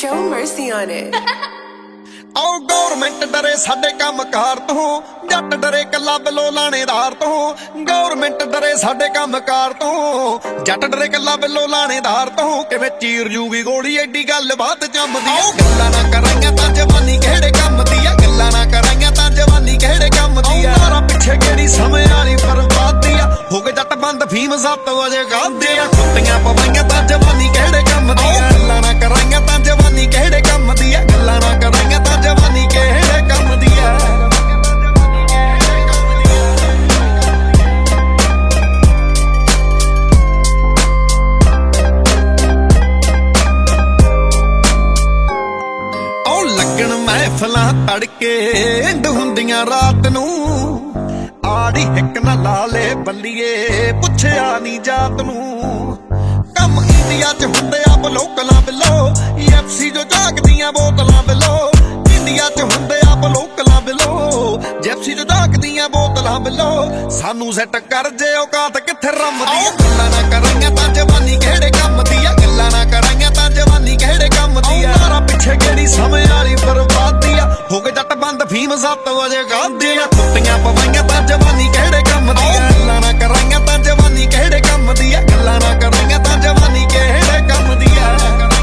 Show mercy on it. ਆਓ government ਡਰੇ ਸਾਡੇ ਕੰਮਕਾਰ ਤੋਂ, ਜੱਟ ਡਰੇ ਕੱਲਾ ਬਿੱਲੋ ਲਾਣੇਦਾਰ ਤੋਂ। ਗੌਰਮੈਂਟ ਡਰੇ ਸਾਡੇ ਕੰਮਕਾਰ ਤੋਂ, ਜੱਟ ਡਰੇ ਕੱਲਾ ਬਿੱਲੋ ਲਾਣੇਦਾਰ ਤੋਂ। ਕਿਵੇਂ ਚੀਰ ਜੂਗੀ ਗੋਲੀ ਐਡੀ ਗੱਲ ਬਾਤ ਜੰਮਦੀ ਆ। ਗੱਲਾਂ ਨਾ ਕਰਾਂਗਾ ਤਾਂ ਜਵਾਨੀ ਕਿਹੜੇ ਕੰਮ ਦੀ ਆ, ਗੱਲਾਂ ਨਾ ਕਰਾਂਗਾ ਤਾਂ ਜਵਾਨੀ ਕਿਹੜੇ ਕੰਮ ਦੀ ਆ। ਮਾਰਾ ਪਿੱਛੇ ਕਿਹੜੀ ਸਮੇਂ ਵਾਲੀ ਬਰਬਾਦੀ ਆ, ਹੋ ਗਏ ਜੱਟ ਬੰਦ ਫੀਮ 7 ਵਜੇ ਗਾਉਂਦੇ ਆ। ਕੁੱਤੀਆਂ ਪਵਾਈਆਂ ਤਾਂ ਜਵਾਨੀ ਕਿਹੜੇ ਕੰਮ ਦੀ ਆ, ਗੱਲਾਂ ਨਾ ਕਰਾਂਗਾ ਤਾਂ ਜਵਾਨੀ ਕਿਹੜੇ ਕੰਮ ਦੀ ਆ, ਗੱਲਾਂ ਨਾ ਕਰਾਂਗਾ ਤਾਂ ਜਵਾਨੀ ਕਿਹੜੇ ਕੰਮ ਦੀ ਆ। ਉਹ ਲੱਗਣ ਮਹਿਫਲਾਂ ਤੜਕੇ ਇੰਡ ਹੁੰਦੀਆਂ ਰਾਤ ਨੂੰ, ਆੜੀ ਹਿੱਕ ਨਾ ਲਾ ਲੈ ਬੱਲੀਏ ਪੁੱਛਿਆ ਨੀ ਜਾਤ ਨੂੰ। ਕੰਮ ਇੰਡੀਆ 'ਚ ਹੁੰਦੇ ਆ ਬਲੋਕਲਾਂ ਬਿੱਲੋ, UFC ਜੋ ਜਾਗਦੀਆਂ ਬੋਤਲਾਂ ਬਿੱਲੋ। ਇੰਡੀਆ 'ਚ ਹੁੰਦੇ ਆ ਬਲੋਕਲਾਂ ਬਿੱਲੋ, UFC ਜੋ ਜਾਗਦੀਆਂ ਬੋਤਲਾਂ ਬਿੱਲੋ। ਸਾਨੂੰ ਸੈੱਟ ਕਰ ਜੇ ਔਕਾਤ ਕਿੱਥੇ ਰਮਦੀ ਆ। ਗੱਲਾਂ ਨਾ ਕਰਾਂਗਾ ਤਾਂ ਜਵਾਨੀ ਕਿਹੜੇ ਕੰਮ ਦੀ ਆ, ਗੱਲਾਂ ਨਾ ਕਰਾਂਗਾ ਤਾਂ ਜਵਾਨੀ ਕਿਹੜੇ ਕੰਮ ਦੀ ਆ। ਮਾਰਾ ਪਿੱਛੇ ਕਿਹੜੀ ਸਮੇਂ ਵਾਲੀ ਬਰਬਾਦੀ ਆ, ਹੋ ਗਏ ਜੱਟ ਬੰਦ ਫੀਮ 7 ਵਜੇ ਗਾਉਂਦੇ ਆ। ਕੁੱਤੀਆਂ ਪਵਾਈਆਂ ਤਾਂ ਜਵਾਨੀ ਕਿਹੜੇ ਕੰਮ ਦੀ ਆ, ਗੱਲਾਂ ਨਾ ਕਰਾਂਗਾ ਤਾਂ ਜਵਾਨੀ ਕਿਹੜੇ ਕੰਮ ਦੀ ਆ, ਗੱਲਾਂ ਨਾ ਕਰਾਂਗਾ ਤਾਂ ਜਵਾਨੀ ਕਿਹੜੇ ਕੰਮ ਦੀ ਆ।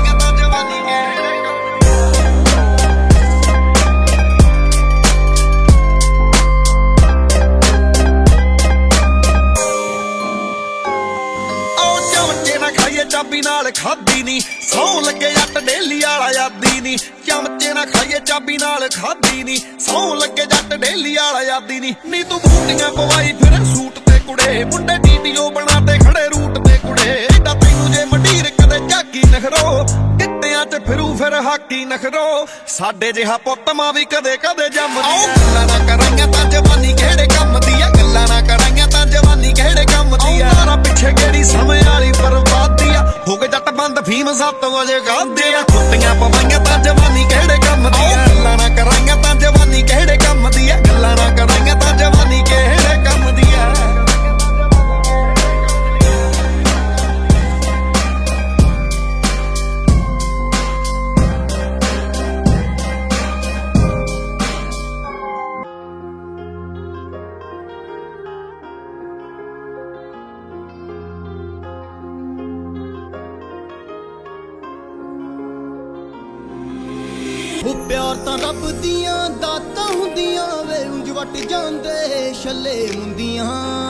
ਚਾਬੀ ਨਾਲ ਖਾਦੀ ਨੀ, ਸੌ ਲੱਗੇ ਜੱਟ ਡੇਲੀ ਵਾਲਾ ਯਾਦੀ ਨੀ। ਚਮਚੇ ਨਾ ਖਾਈਏ ਚਾਬੀ ਨਾਲ ਖਾਦੀ ਨੀ, ਸੌ ਲੱਗੇ ਜੱਟ ਡੇਲੀ ਵਾਲਾ ਯਾਦੀ ਨੀ। ਨੀ ਤੂੰ ਬੂਟੀਆਂ ਪਵਾਈ ਫਿਰ ਸੂਟ ਤੇ ਕੁੜੇ, ਮੁੰਡੇ ਵੀਡੀਓ ਬਣਾ ਤੇ ਖੜੇ ਰੂਟ ਤੇ ਕੁੜੇ। ਏਡਾ ਤੈਨੂੰ ਜੇ ਮੰਡੀਰ ਕਦੇ ਝਾਕੀ ਨਖਰੋ, ਕਿੱਤਿਆਂ 'ਚ ਫਿਰੂ ਫਿਰ ਹਾਕੀ ਨਖਰੋ। ਸਾਡੇ ਜਿਹਾ ਪੁੱਤ ਮਾਂ ਵੀ ਕਦੇ ਕਦੇ ਜੰਮਦੀ। ਗੱਲਾਂ ਨਾ ਕਰਾਂਗਾ ਤਾਂ ਜਵਾਨੀ ਕਿਹੜੇ ਕੰਮ ਦੀ ਆ, ਗੱਲਾਂ ਨਾ ਕਰਾਂਗਾ ਤਾਂ ਜਵਾਨੀ ਕਿਹੜੇ ਕੰਮ ਦੀ ਆ। ਮਾਰਾ ਪਿੱਛੇ ਕਿਹੜੀ ਸਮੇਂ ਵਾਲੀ ਬਰਬਾਦੀ ਆ, ਹੋ ਗਏ ਜੱਟ ਬੰਦ ਫੀਮ 7 ਵਜੇ ਗਾਉਂਦੇ ਆ। ਕੁੱਤੀਆਂ ਪਵਾਈਆਂ ਤਾਂ ਜਵਾਨੀ ਕਿਹੜੇ ਕੰਮ ਦੀ ਆ, ਗੱਲਾਂ ਨਾ ਕਰਾਂਗਾ ਤਾਂ ਜਵਾਨੀ ਕਿਹੜੇ ਕੰਮ ਦੀ ਆ, ਗੱਲਾਂ ਨਾ ਕਰਾਂਗਾ ਤਾਂ ਜਵਾਨੀ ਕਿਹੜੇ ਕੰਮ ਦੀ ਆ। ਉਹ ਪਿਆਰ ਤਾਂ ਰੱਬ ਦੀਆਂ ਦਾਤਾਂ ਹੁੰਦੀਆਂ ਵੇ, ਉਂਝ ਵੱਟ ਜਾਂਦੇ ਛੱਲੇ ਮੁੰਦੀਆਂ।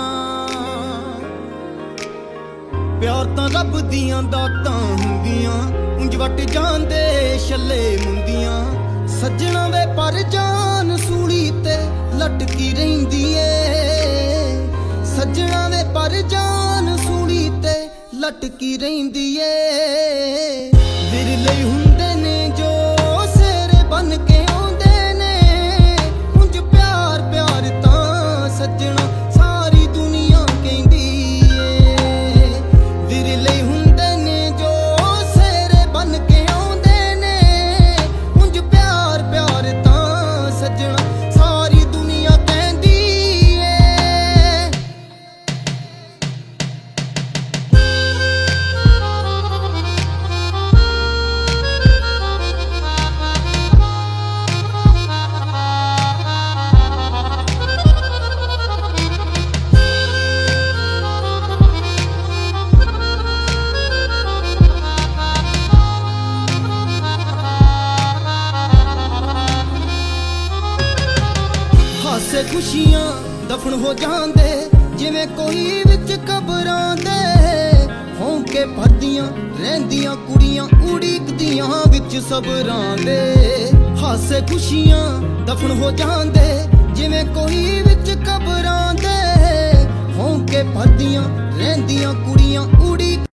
ਪਿਆਰ ਤਾਂ ਰੱਬ ਦੀਆਂ ਦਾਤਾਂ ਹੁੰਦੀਆਂ, ਉਂਝ ਵੱਟ ਜਾਂਦੇ ਛੱਲੇ ਮੁੰਦੀਆਂ। ਸੱਜਣਾ ਵੇ ਪਰ ਜਾਨ ਸੂਲੀ ਤੇ ਲਟਕੀ ਰਹਿੰਦੀ ਏ, ਸੱਜਣਾ ਵੇ ਪਰ ਜਾਨ ਸੂਲੀ ਤੇ ਲਟਕੀ ਰਹਿੰਦੀ ਏ। ਵਿਰਲੇ ਹੁੰਦੇ ਨੇ ਜੋ ਬਨ ਕੇ ਆਉਂਦੇ ਨੇ, ਉਂਝ ਪਿਆਰ ਪਿਆਰ ਤਾਂ ਸੱਜਣਾ ਸਾਰੀ ਦੁਨੀਆ ਕਹਿੰਦੀ ਏ। ਵਿਰਲੇ ਹੁੰਦੇ ਨੇ ਜੋ ਸੇਰੇ ਬਨ ਕੇ ਆਉਂਦੇ ਨੇ, ਉਂਝ ਪਿਆਰ ਪਿਆਰ ਤਾਂ ਸੱਜਣਾ ਸਾਰੀ ਦੁਨੀਆ ਕਹਿੰਦੀ ਏ। ਹਾਸੇ ਖੁਸ਼ੀਆਂ ਦਫਨ ਹੋ ਜਾਂਦੇ, ਜਿਵੇਂ ਕੋਈ ਵਿੱਚ ਕਬਰਾਂ ਦੇ। ਹੌਂਕੇ ਭਰਦੀਆਂ ਰਹਿੰਦੀਆਂ ਕੁੜੀਆਂ ਉਡੀਕਦੀਆਂ ਵਿੱਚ ਸਬਰਾਂ ਦੇ। ਹਾਸੇ ਖੁਸ਼ੀਆਂ ਦਫਨ ਹੋ ਜਾਂਦੇ, ਜਿਵੇਂ ਕੋਈ ਵਿੱਚ ਕਬਰਾਂ ਦੇ। ਹੌਂਕੇ ਭਰਦੀਆਂ ਰਹਿੰਦੀਆਂ ਕੁੜੀਆਂ ਉਡੀਕ